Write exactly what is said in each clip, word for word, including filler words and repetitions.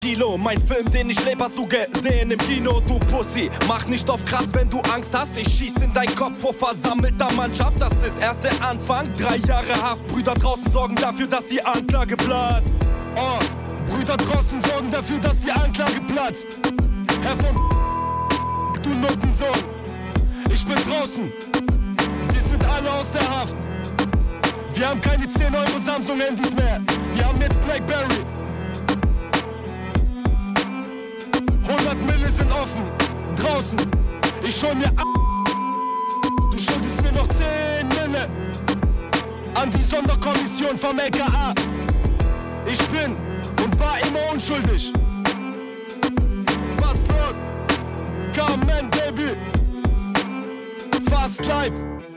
Kilo. Mein Film, den ich leb, hast du gesehen im Kino, du Pussy. Mach nicht auf krass, wenn du Angst hast. Ich schieß in dein Kopf vor versammelter Mannschaft. Das ist erst der Anfang. Drei Jahre Haft. Brüder draußen sorgen dafür, dass die Anklage platzt. Oh, Brüder draußen sorgen dafür, dass die Anklage platzt. Herr von du Nuttensohn. Ich bin draußen. Wir sind alle aus der Haft. Wir haben keine zehn Euro Samsung-Handys mehr. Wir haben jetzt Blackberry. hundert Mille sind offen, draußen, ich hol mir ab. Du schuldest mir noch zehn Mille an die Sonderkommission vom L K A. Ich bin und war immer unschuldig. Was los? Come on, baby. Fast life.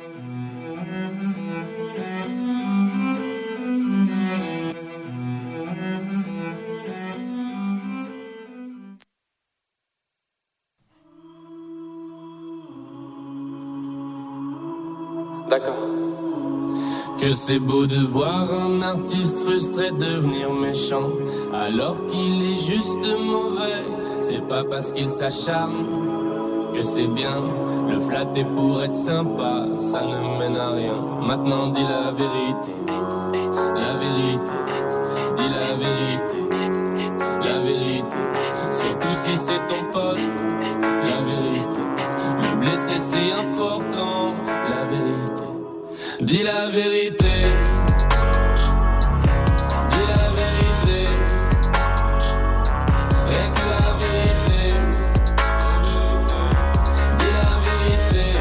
D'accord. Que c'est beau de voir un artiste frustré devenir méchant, alors qu'il est juste mauvais. C'est pas parce qu'il s'acharne que c'est bien. Le flatter pour être sympa, ça ne mène à rien. Maintenant dis la vérité, la vérité, dis la vérité, la vérité. Surtout si c'est ton pote, la vérité. Le blesser c'est important, la vérité. Dis la vérité. Dis la vérité. Rien que la vérité. Dis la vérité.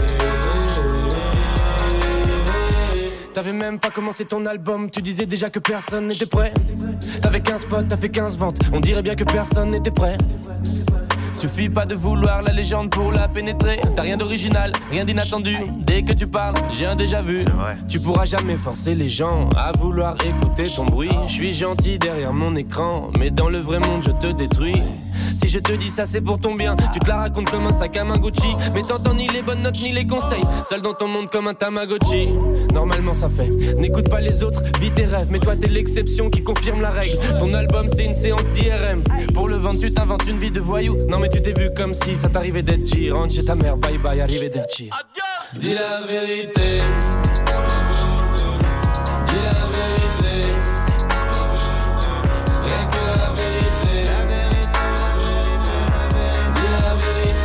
T'avais même pas commencé ton album, tu disais déjà que personne n'était prêt. T'avais quinze potes, t'as fait quinze ventes, on dirait bien que personne n'était prêt. Suffit pas de vouloir la légende pour la pénétrer. T'as rien d'original, rien d'inattendu. Dès que tu parles, j'ai un déjà vu. Tu pourras jamais forcer les gens à vouloir écouter ton bruit. Je suis gentil derrière mon écran, mais dans le vrai monde je te détruis. Si je te dis ça c'est pour ton bien, tu te la racontes comme un sac à main Gucci, mais t'entends ni les bonnes notes ni les conseils. Seul dans ton monde comme un Tamagotchi. Normalement ça fait, n'écoute pas les autres, vis tes rêves. Mais toi t'es l'exception qui confirme la règle. Ton album c'est une séance d'I R M. Pour le vendre tu t'inventes une vie de voyou. Non mais tu t'es vu comme si ça t'arrivait d'être G. Rentre chez ta mère, bye bye, arrivé d'être G. Dis la vérité. Dis la vérité. Rien que la vérité. Dis la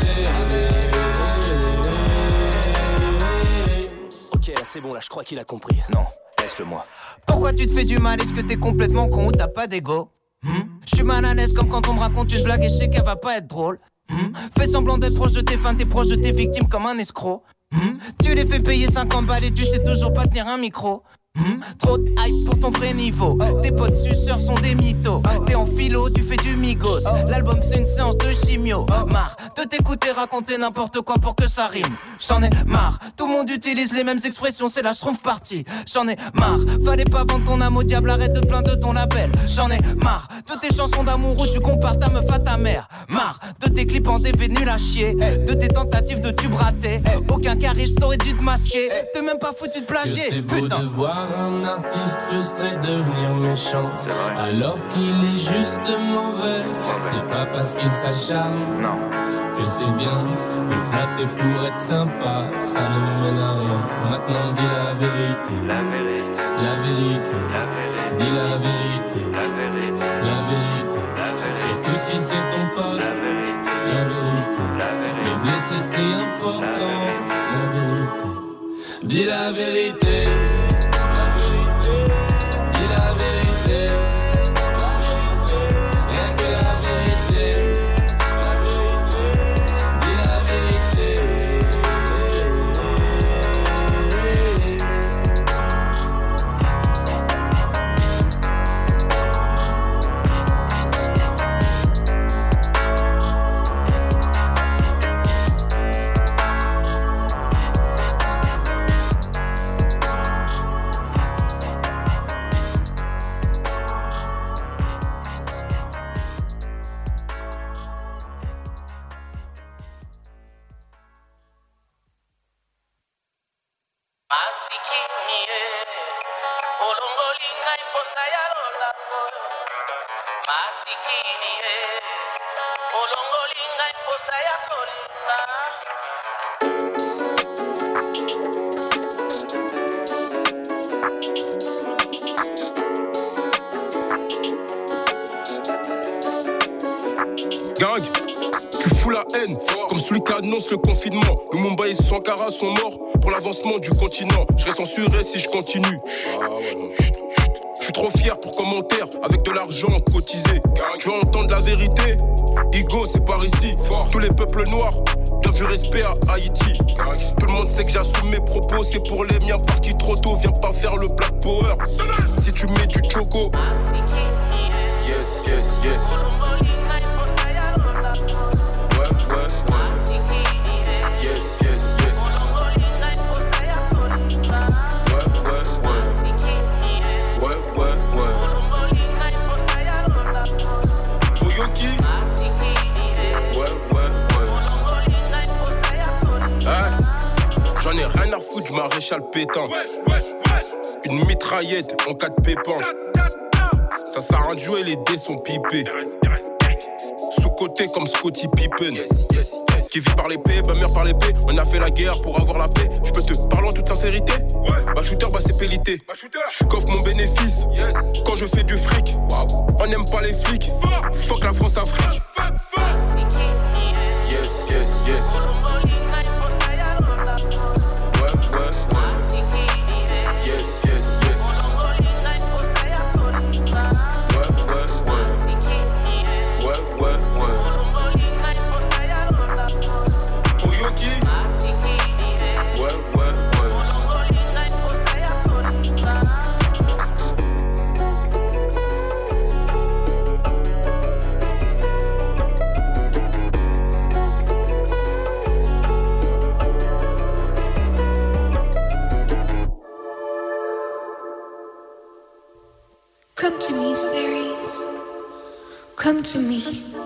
vérité. Ok, là c'est bon, là je crois qu'il a compris. Non, laisse-le moi. Pourquoi tu te fais du mal? Est-ce que t'es complètement con ou t'as pas d'ego? hmm Je suis mal à l'aise comme quand on me raconte une blague et je sais qu'elle va pas être drôle. hmm Fais semblant d'être proche de tes fans, t'es proche de tes victimes comme un escroc. hmm Tu les fais payer cinquante balles et tu sais toujours pas tenir un micro. Hmm Trop de hype pour ton vrai niveau. Tes potes suceurs sont des mythos. T'es en philo, tu fais du migos. L'album c'est une séance de chimio. Marre de t'écouter raconter n'importe quoi pour que ça rime. J'en ai marre, tout le monde utilise les mêmes expressions, c'est la schtroumpf partie. J'en ai marre, fallait pas vendre ton âme au diable, arrête de plaindre de ton label. J'en ai marre, de tes chansons d'amour où tu compares ta meuf à ta mère. Marre, de tes clips en D V nuls à chier. De tes tentatives de tube raté. Aucun charisme, t'aurais dû te masquer. T'es même pas foutu de plagier, putain. Un artiste frustré devenir méchant, alors qu'il est juste mauvais. C'est pas parce qu'il s'acharne que c'est bien. Le flatter pour être sympa, ça ne mène à rien. Maintenant dis la vérité, la vérité, la vérité, dis la vérité, la vérité, la vérité. Surtout si c'est ton pote, la vérité. Le blesser c'est important, la vérité. Dis la vérité. Dis la vérité, la vérité, rien que la vérité, la vérité, dis la vérité. Gang, tu fous la haine, comme celui qui annonce le confinement. Le Mumbai et Sankara sont morts pour l'avancement du continent. Je serai censuré si je continue. Je suis trop fier pour commentaire, avec de l'argent cotisé. Tu veux entendre la vérité? Igo, c'est par ici. Tous les peuples noirs doivent du respect à Haïti. Tout le monde sait que j'assume mes propos, c'est pour les miens partis trop tôt. Viens pas faire le black power si tu mets du choco. Yes, yes, yes. J'en ai rien à foutre, j'maréchal pétain. Une mitraillette en cas de pépin. Ça sert à rien de jouer, les dés sont pipés. Sous-côté comme Scottie Pippen. Qui vit par l'épée, bah meurt par l'épée. On a fait la guerre pour avoir la paix. J'peux te parler en toute sincérité. Bah shooter, bah c'est pélité. J'coffre mon bénéfice quand je fais du fric. On n'aime pas les flics. Fuck la France-Afrique. Yes, yes, yes. Come to me, fairies. Come to me.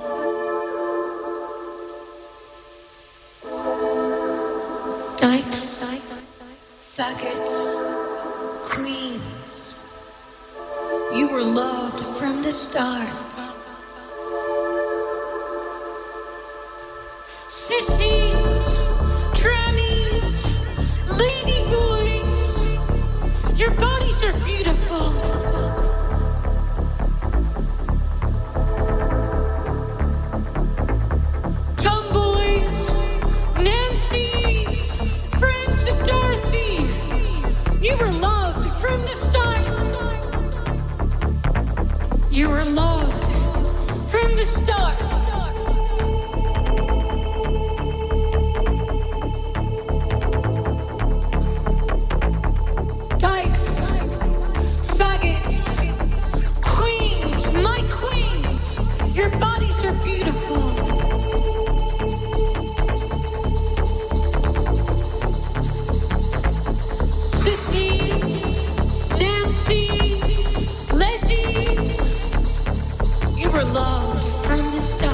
Dykes, faggots, queens. You were loved from the start. Sissies, trannies, lady boys. Your bodies are beautiful. Dorothy, you were loved from the start. You were loved from the start. Dykes, faggots, queens, my queens, your bodies are beautiful. Loved from the start.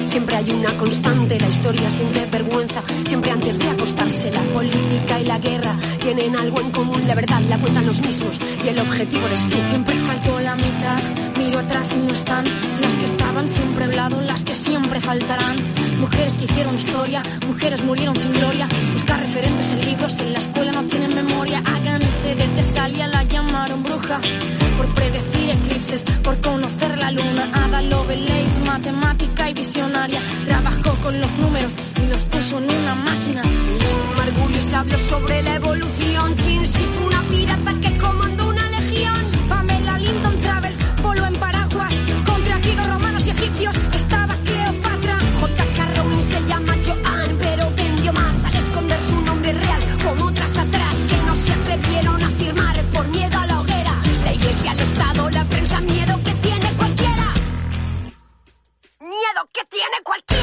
Siempre hay una constante, la historia siente vergüenza. Siempre antes de acostarse, la política y la guerra tienen algo en común, la verdad la cuentan los mismos y el objetivo eres tú. Siempre faltó la mitad, miro atrás y no están las que estaban siempre al lado, las que siempre faltarán. Mujeres que hicieron historia, mujeres murieron sin gloria. Buscar referentes en libros, en la escuela no tienen memoria. Hagan este de Tesalia, la llamaron bruja por predecir eclipses, por conocer la luna. Ada Lovelace, matemática y visionaria, trabajó con los números y los puso en una máquina. Margulis habló sobre la evolución. Chinchi fue una pirata que comandó una legión. Pamela Linton Travels voló en paraguas contra griegos, romanos y egipcios. Estaba Cleopatra. J K Rowling se llama Joan, pero vendió más al esconder su nombre real, como otras atrás que no se atrevieron a firmar por miedo a la hoguera. La iglesia, el Estado, la prensa, miedo que tiene cualquiera. Miedo que tiene cualquiera.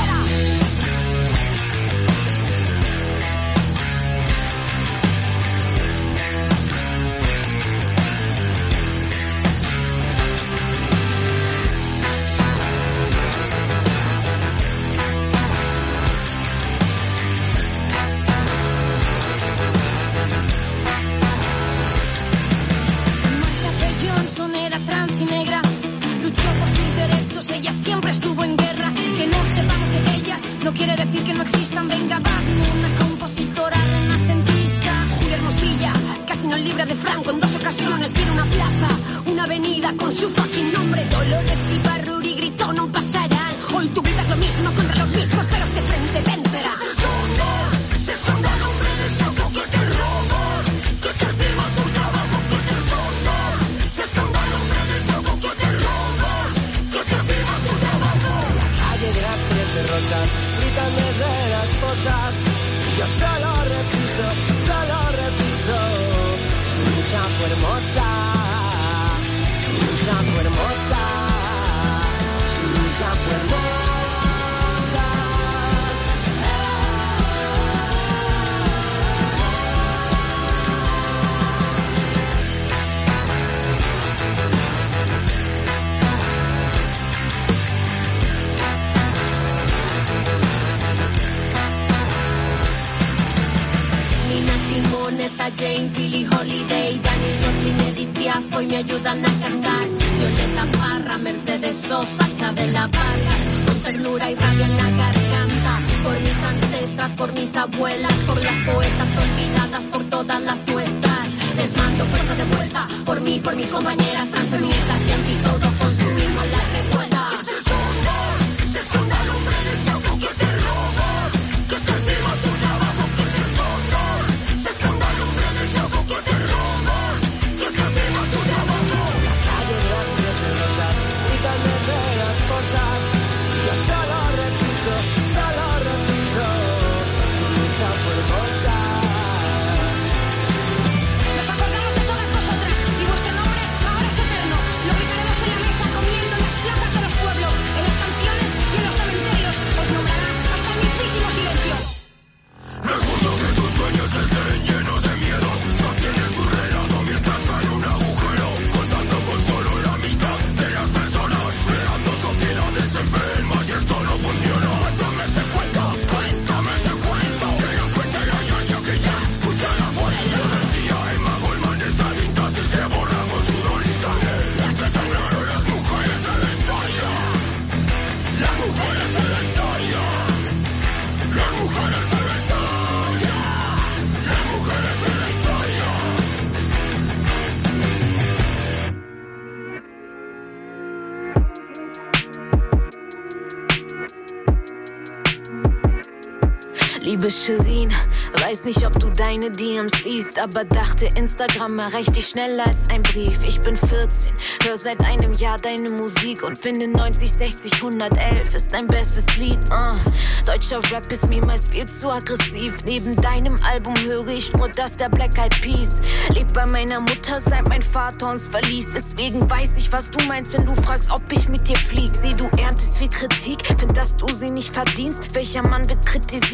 Ella siempre estuvo en guerra, que no sepamos de ellas no quiere decir que no existan. Venga, va, una compositora renacentista. Julia Hermosilla, casi no libre de Franco en dos ocasiones. Quiere una plaza, una avenida con su fucking nombre. Dolores Ibarruri gritó no pasarán. Hoy tu vida es lo mismo contra los mismos, pero de frente vencerá. Se esconda, se esconda el hombre del saco que te roba, que te firma tu trabajo, que se esconda. Se esconda el hombre del saco que te roba, que te firma tu trabajo. La calle de las trece rosas, gritan desde las fosas. Y yo solo repito, solo repito. Su lucha fue hermosa, su lucha fue hermosa, su lucha fue hermosa. Neta Jane, Philly Holiday, Janis Joplin, Edith Piaf hoy me ayudan a cantar. Violeta Parra, Mercedes Sosa, Chabela Vargas, con ternura y rabia en la garganta. Por mis ancestras, por mis abuelas, por las poetas olvidadas, por todas las nuestras. Les mando fuerza de vuelta, por mí, por mis compañeras transfeministas y anti todo, construimos la revuelta. Que se esconda, se esconda el hombre del saco que te roba, que te firma tu trabajo, que se esconda. Se esconda el hombre del saco que te roba, que te firma tu trabajo. La calle de las trece rosas, gritan desde las cosas. Y yo solo repito, solo repito. Su lucha fue hermosa. Nos acordamos de todas vosotras y vuestro nombre ahora es eterno. Lo gritaremos en la mesa, comiendo en las plazas de los pueblos, en las canciones y en los cementerios. Os nombrará hasta el mismísimo silencio. El mundo que tus sueños estén llenos de miedo, no tienen su relato mientras cae un agujero, contando con solo la mitad de las personas, creando sociedades enfermas y esto no funciona. Cuéntame ese cuento, cuéntame ese cuento, que no cuente la ñaña que ya escucha la vuelta. Lo decía Emma Goldman, esa tinta si se borra con sudor y sangre, las que sangraron las mujeres de la historia, las mujeres de la historia, las mujeres de la historia. Las mujeres de la historia. Liebe Shirin, weiß nicht, ob du deine D Ms liest, aber dachte, Instagram erreicht dich schneller als ein Brief. Ich bin vierzehn, hör seit einem Jahr deine Musik und finde neunzig, sechzig, hundertelf ist dein bestes Lied. Uh. Deutscher Rap ist mir meist viel zu aggressiv. Neben deinem Album höre ich nur das der Black Eyed Peas. Leb bei meiner Mutter, seit mein Vater uns verließ. Deswegen weiß ich, was du meinst, wenn du fragst, ob ich mit dir flieg. Seh, du erntest viel Kritik, find, dass du sie nicht verdienst. Welcher Mann wird kritisiert für große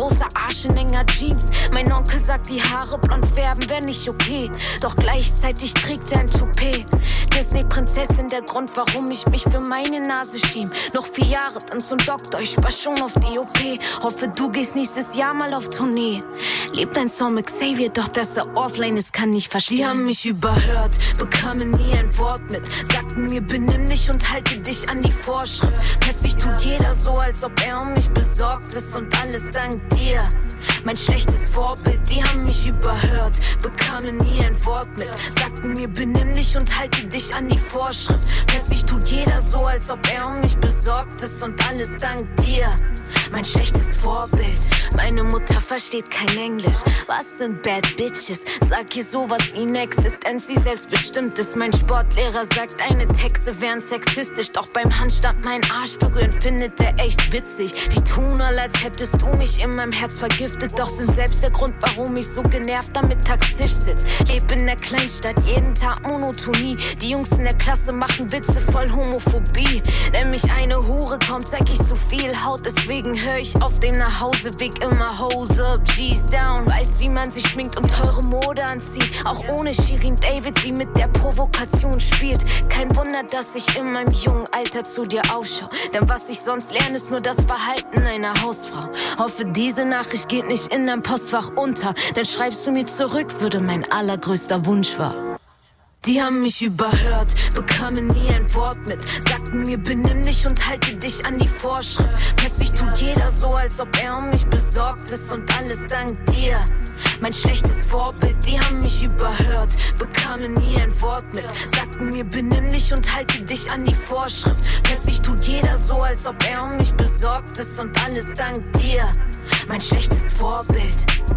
großer Arsch in enger Jeans. Mein Onkel sagt, die Haare blond färben wär nicht okay. Doch gleichzeitig trägt er ein Toupet. Disney-Prinzessin, der Grund, warum ich mich für meine Nase schiem. Noch vier Jahre, dann zum Doktor, ich war schon auf die O P. Hoffe, du gehst nächstes Jahr mal auf Tournee. Lebt ein Song mit Xavier, doch dass er offline ist, kann ich verstehen. Die haben mich überhört, bekamen nie ein Wort mit. Sagten mir, benimm dich und halte dich an die Vorschrift. Plötzlich tut jeder so, als ob er um mich besorgt ist und alles dank dir. Mein schlechtes Vorbild, die haben mich überhört, bekamen nie ein Wort mit. Sagten mir, benimm dich und halte dich an die Vorschrift. Plötzlich tut jeder so, als ob er um mich besorgt ist und alles dank dir. Mein schlechtes Vorbild. Meine Mutter versteht kein Englisch. Was sind Bad Bitches? Sag ihr sowas Inexistenz, sie selbstbestimmt ist. Mein Sportlehrer sagt, deine Texte wären sexistisch. Doch beim Handstand mein Arsch berühren findet er echt witzig. Die tun all, als hättest du mich in meinem Herz vergiftet. Doch sind selbst der Grund, warum ich so genervt am Mittagstisch sitz. Leb in der Kleinstadt, jeden Tag Monotonie. Die Jungs in der Klasse machen Witze voll Homophobie. Wenn mich eine Hure kommt, zeig ich zu viel Haut. Deswegen hör ich auf den Nachhauseweg immer Hose up, G's down. Weiß, wie man sich schminkt und teure Mode anzieht. Auch ohne Shirin David, die mit der Provokation spielt. Kein Wunder, dass ich in meinem jungen Alter zu dir aufschau. Denn was ich sonst lerne, ist nur das Verhalten einer Hausfrau. Hoffe, diese Nachricht geht nicht in deinem Postfach unter. Denn schreibst du mir zurück, würde mein allergrößter Wunsch war. Die haben mich überhört, bekamen nie ein Wort mit. Sagten mir, benimm dich und halte dich an die Vorschrift. Plötzlich tut jeder so, als ob er um mich besorgt ist und alles dank dir. Mein schlechtes Vorbild, die haben mich überhört, bekamen nie ein Wort mit. Sagten mir, benimm dich und halte dich an die Vorschrift. Plötzlich tut jeder so, als ob er um mich besorgt ist und alles dank dir. Mein schlechtes Vorbild.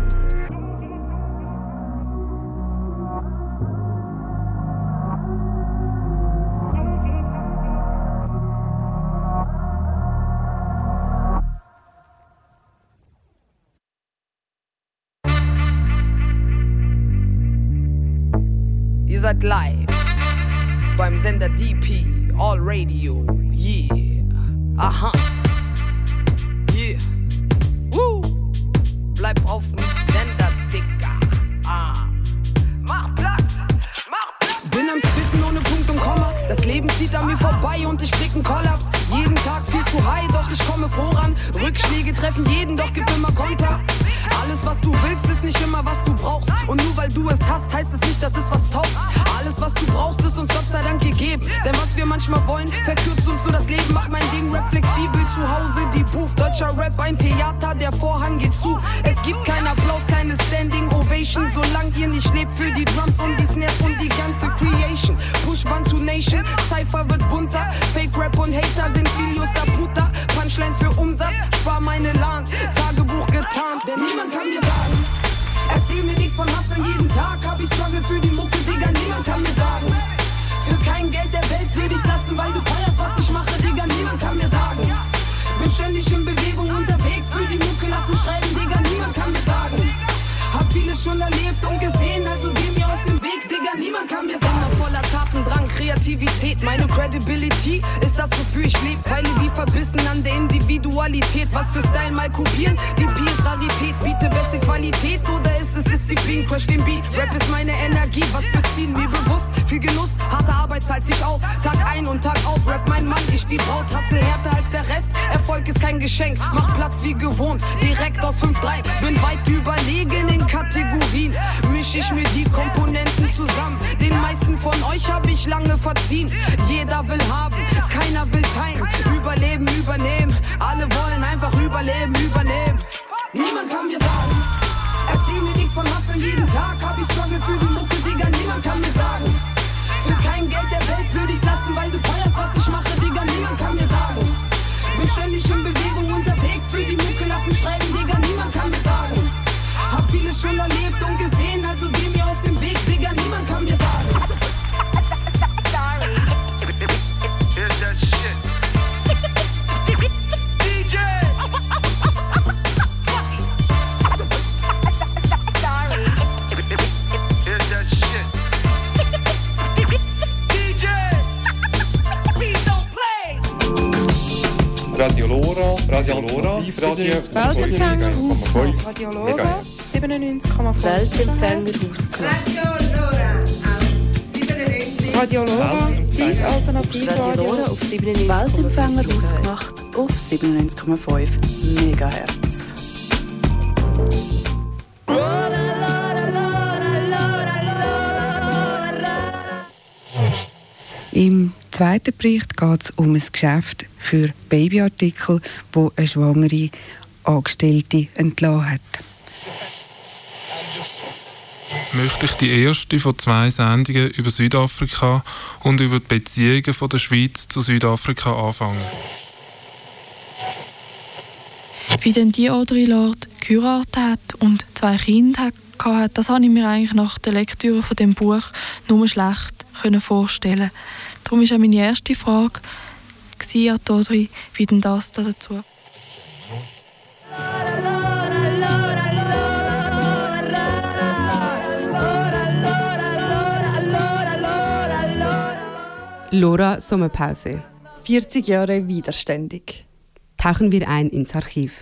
Ihr seid live beim Sender D P, All Radio, yeah, aha, yeah, woo, bleib auf dem Sender, Dicker, ah, mach Platz, mach Platz. Bin am Spitten ohne Punkt und Komma, das Leben zieht an mir vorbei und ich krieg 'n Kollaps. Jeden Tag viel zu high, doch ich komme voran. Rückschläge treffen jeden, doch gib immer Konter. Alles, was du willst, ist nicht immer, was du brauchst. Und nur weil du es hast, heißt es nicht, dass es was taugt. Alles, was du brauchst, ist uns Gott sei Dank gegeben. Denn was wir manchmal wollen, verkürzt uns so das Leben. Mach mein Ding, Rap flexibel zu Hause. Die Booth, deutscher Rap, ein Theater, der Vorhang geht zu. Es gibt keinen Applaus, keine Standing Ovation. Solange ihr nicht lebt für die Drums und die Snares und die ganze Creation. Push Bantu Nation, Cypher wird bunter. Fake Rap und Hater sind Filios da puta. Punchlines für Umsatz, spar meine Lahn. Tagebuch getarnt, denn niemand kann mir sagen. Erzähl mir nichts von Hustlen, jeden Tag hab ich Struggle für die Mucke, Digga, niemand kann mir sagen. Für kein Geld der Welt würde ich's lassen, weil du feierst, was ich mache, Digga, niemand kann mir sagen. Bin ständig in Bewegung unterwegs, für die Mucke, lass mich schreiben, Digga, niemand kann mir sagen. Hab vieles schon erlebt und gesehen, also geh mir aus dem Weg, Digga, niemand kann mir sagen. Voller Tatendrang, Kreativität, meine Credibility ist das, wofür ich lebe. Feile wie verbissen an der Individualität. Was für Style mal kopieren, die P ist Rarität. Biete beste Qualität oder ist es Disziplin? Crash den Beat, Rap ist meine Energie. Was für Ziehen, mir bewusst, viel Genuss, harte Arbeit zahlt sich aus. Tag ein und Tag aus, Rap mein Mann, ich die Braut. Hustle härter als der Rest, Erfolg ist kein Geschenk. Mach Platz wie gewohnt, direkt aus fünf drei. Bin weit überlegen in Kategorien. Misch ich mir die Komponenten zusammen. Den meisten von euch hab ich lange verziehen. Jeder will haben, keiner will teilen. Überleben, übernehmen, alle wollen einfach überleben, übernehmen. Niemand kann mir sagen, erzähl mir nichts von Hustlen, jeden Tag hab ich Struggle für die Mucke, Digga, niemand kann mir sagen. Für kein Geld der Welt würde ich's lassen, weil du feierst, was ich mache, Digga, niemand kann mir sagen. Bin ständig in Bewegung unterwegs, für die Mucke, lass mich schreiben, Digga, niemand kann mir sagen. Hab vieles schon erlebt und gesehen, also geh mir aus dem Weg, Digga, niemand kann mir sagen. Here's Radio Lora, Radio Weltempfänger Hausgemacht. Radio Lora, siebenundneunzig Komma fünf. Weltempfänger Hausgemacht. Radio Lora, dein Alternativradio. Radio Lora auf siebenundneunzig Komma fünf. Weltempfänger Hausgemacht auf siebenundneunzig Komma fünf Megahertz. Im zweiten Bericht geht es um ein Geschäft für Babyartikel, wo eine schwangere Angestellte entlassen hat. Möchte ich die erste von zwei Sendungen über Südafrika und über die Beziehungen von der Schweiz zu Südafrika anfangen. Wie denn die Audre Lorde geheiratet hat und zwei Kinder hatte, das habe ich mir eigentlich nach der Lektüre von dem Buch nur schlecht vorstellen. Darum war auch meine erste Frage an Audre, wie denn das da dazu? Lora Sommerpause. vierzig Jahre widerständig. Tauchen wir ein ins Archiv.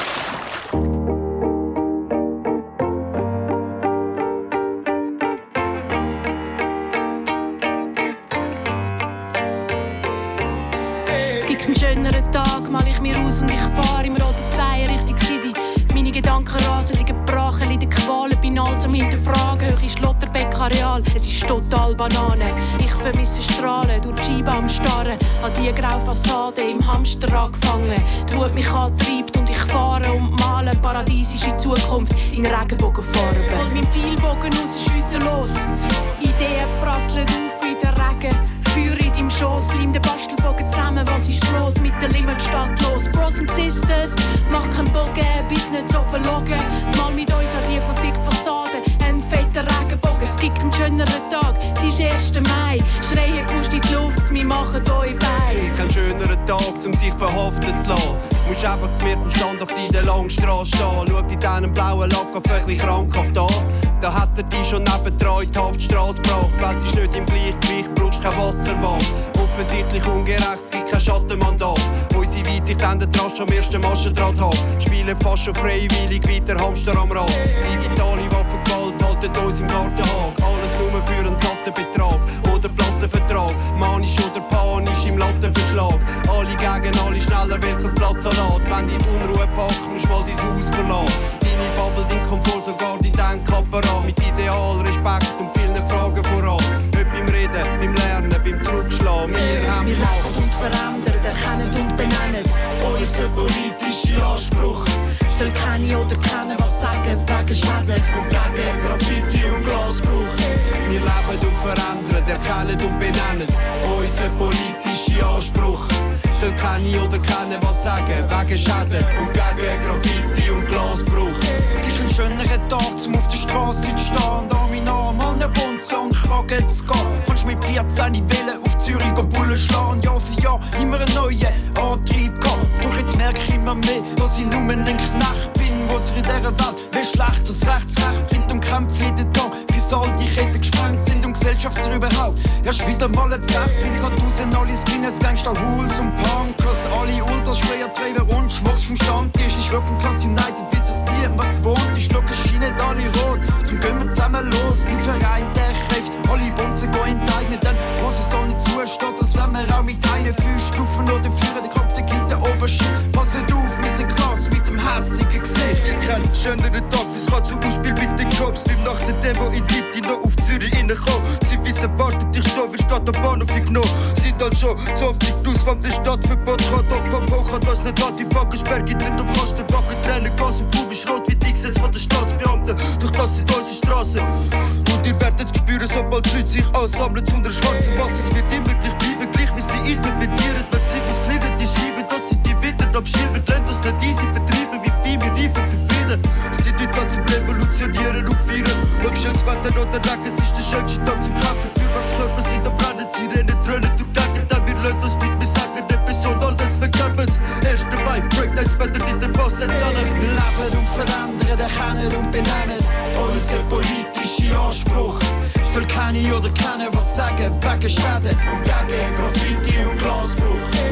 Es gibt keinen schöneren Tag, mal ich mir aus und ich fahre im roten Zweier Richtung City. Meine Gedanken rasen, liegen brachen, leiden Qualen, bin alles am Hinterfragen. Hoch ist Schlotterbeck-Areal, es ist total Banane. Ich vermisse Strahlen, durch die Scheibe am Starren. An die graue Fassade im Hamsterrad gefangen. Die Wut mich antreibt und ich fahre und male paradiesische Zukunft in Regenbogenfarben. Hol meinen Pfeilbogen raus, schiessen los. Ideen prasseln auf wie der Regen. Feuer in deinem Schoss, leim den Bastelbogen zusammen, was ist los? Mit der Limit statt los. Bros und Sisters, mach keinen Bogen, bist nicht so verlogen. Mal mit uns an die verfickte Fassade, ein fetter Regenbogen. Es gibt einen schöneren Tag, es ist erster Mai. Schreien Pust in die Luft, wir machen euch bei. Es gibt keinen schöneren Tag, um sich verhaften zu lassen. Du musst einfach zu mir den Stand auf deiner Langstrasse stehen. Schau dir deinen blauen Lack auf ein bisschen krankhaft an. Da hat er dich schon nebendran in die Haftstrasse gebracht. Die Welt ist nicht im Gleichgewicht, brauchst kein Wasserwahl. Offensichtlich ungerecht, es gibt kein Schattenmandat. Unsere Weitsicht endet rasch am ersten Maschendraht haben. Spielen fast schon freiwillig weiter Hamster am Rad. Digitale Waffengewalt haltet uns im Gartenhag. Alles nur für einen satten Betrag oder Plattenvertrag. Manisch oder panisch im Lattenverschlag. Alle gegen alle schneller, welches Platzsalat. Wenn dich die Unruhe packt, musst du mal dein Haus verlassen. Deine Bubble, dein Komfort, sogar dein Denkapparat. Mit Ideal, Respekt und vielen Fragen voran. Nicht beim Reden, beim Lernen, beim Zurückschlagen. Wir haben Wir leben und verändern, erkennen und benennen. Unser politischer Anspruch soll keine oder kennen was sagen wegen Schäden und gegen Graffiti und Glasbruch. Wir leben und verändern, erkennen und benennen. Unser politischer Anspruch soll keine oder kennen was sagen wegen Schäden und gegen Graffiti und Glasbruch. Es gibt einen schöneren Tag, um auf der Straße zu stehen und an meinen Arm an den Bonzen und Kragen zu gehen. Kannst mit vierzehn Wellen auf Zürich Bullen schlagen, Jahr für Jahr immer einen neuen Antrieb gehabt. Doch jetzt merke ich immer mehr, dass ich nur ein Knecht bin, was sich in dieser Welt wie schlecht das Rechtsrecht findet und kämpft jeden Tag, bis all die Ketten gesprengt sind und Gesellschaft überhaupt erst wieder mal ein Treff. Ins geht raus, alle Skinheads, Gangster, Hools und Punkers, alle Ultras, Schwer, Träger und Schmucks vom Stammtisch. Ich Rocken Class United, bis es niemand gewohnt ist. Schlucken scheinen alle rot, dann gehen wir zusammen los. Im Verein, der Kräft, alle Bunzen gehen enteignen, denn was es auch nicht zusteht, das werden wir auch mit einer fünf Stufen oder führen den Kopf der Gitter Oberschicht. Passet auf, wir sind krass mit dem hässigen Gesicht. Es gibt keinen schöneren Tag, es kann zum Beispiel mit den Cops. Beim nach der Demo in Liebti noch auf Zürich reinkommen. Sie wissen, wartet dich schon, wie steht der Bahnhof genommen. Sind halt schon zu oft nicht aus vom der Stadtverbot. Kann doch beim Hoch an das nicht an, die Fackel sperrt nicht und kannst den Wagen trennen. Gas und Bub ist rot wie die Gesetze von den Staatsbeamten. Doch das sind unsere Straßen. Und ihr werdet spüren, sobald die Leute sich ansammeln zu einer schwarzen Masse. Es wird immer gleich bleiben, gleich wie sie interpretieren. Wenn sie uns klirren, die schieben, dass sie die wieder abschieben. Lernt uns nicht easy vertrieben, wie viel wir reifen für Frieden. Es sind Leute, die zum Revolutionieren und feiern. Ob schönes Wetter oder Regen, es ist der schönste Tag zum Kämpfen. Für was Körper sind am Brennen, sie rennen, dröhnen durch Gegend. Denn wir lernen uns nicht mehr sagen, Episode, alles verkämpfen. erster Mai, Breakdance, Wetter in den Boss erzählen. Wir leben und verändern, erkennen und benennen. Unser politischer Anspruch soll keine oder kennen was sagen wegen Schäden und gegen Graffiti und Glasbruch. Wir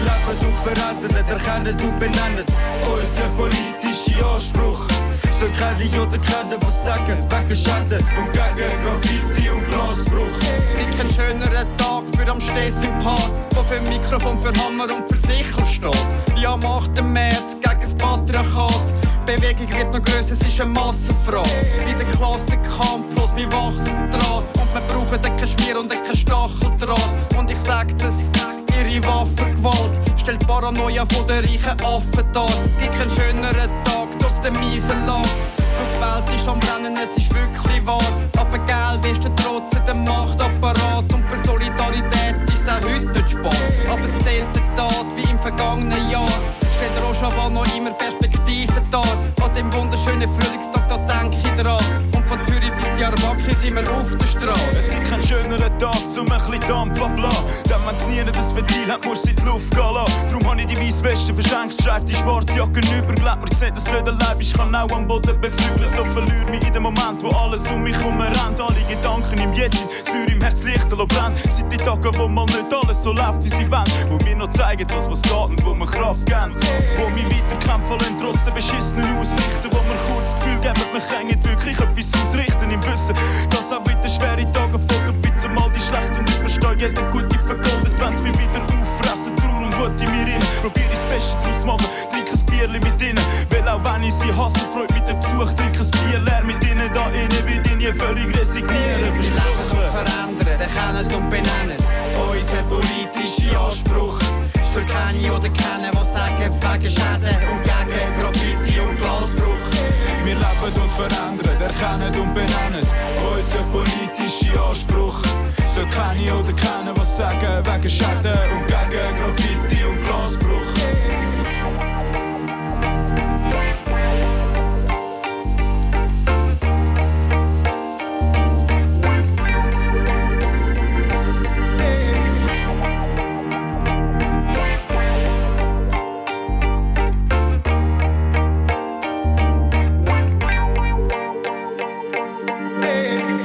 leben und verändern, erkennen und benennen unseren politischen Anspruch. Soll keine Idioten kennen, die sagen, wegen Schäden und gegen Graffiti und Glasbruch. Es gibt keinen schöneren Tag für am Stehsympath, der für Mikrofon, für Hammer und für Sicher steht. Wie am achten März gegen das Patriarchat. Die Bewegung wird noch grösser, es ist eine Massenfrage. Wie der Klassenkampf, los, wir wachsen dran. Und wir brauchen dann kein Schmier und kein Stacheldraht. Und ich sag das, ihre Waffengewalt stellt Paranoia von den reichen Affen dar. Es gibt keinen schöneren Tag, trotz der miesen Lage. Die Welt ist am Brennen, es ist wirklich wahr. Aber Geld ist der Trotz dem Machtapparat. Und für Solidarität ist es auch heute nicht spät. Aber es zählt die Tat wie im vergangenen Jahr. Stellt Rojava noch immer Perspektiven dar. An dem wunderschönen Frühlingstag, da denk ich dran. Und von Zürich bis Diyarbakir sind wir auf der Straße. Es gibt keinen schöneren Tag, um ein bisschen Dampf abzulassen. Denn wenn's nie das Ventil hat, musst du in die Luft gehen lassen. Darum habe ich die weiße Weste verschenkt, streif die schwarze Jacke über. Glaubt mir, sieht, das Lederleib, ich kann auch am Boden beflügeln. So verliere mich in dem Moment, wo alles um mich herum rennt. Alle Gedanken im Jetzt, das Feuer im Herz lichterloh brennt. Seit den Tagen, wo mal nicht alles so läuft, wie sie wollen. Wo mir noch zeigen, was was geht und wo mir Kraft geben. Wo mich weiterkämpfen wollen, trotz der beschissenen Aussichten. Wo mir kurz das Gefühl geben, wir können wirklich etwas ausrichten. Im Wissen, dass auch wieder schwere Tage folgen, wie zumal die schlechten überstehen. Jeder gute vergoldet, wenn's mich wieder auffressen. Trauer und Wut in mir rein. Probier ich das Beste draus machen, trink ein Bierli mit ihnen. Weil auch wenn ich sie hasse, freut mich der Besuch. Trink ein Bier leer mit ihnen, da innen wird ich nie völlig resignieren. Versprochen. Verändern, erkennen und benennen unser politischer Anspruch. Soll keine oder kennen, die sagen, wegen Schäden und gegen Graffiti und Glasbruch. Wir leben und verändern, erkennen und benennen unser politischer Anspruch. Soll keine oder kennen, die sagen, wegen Schäden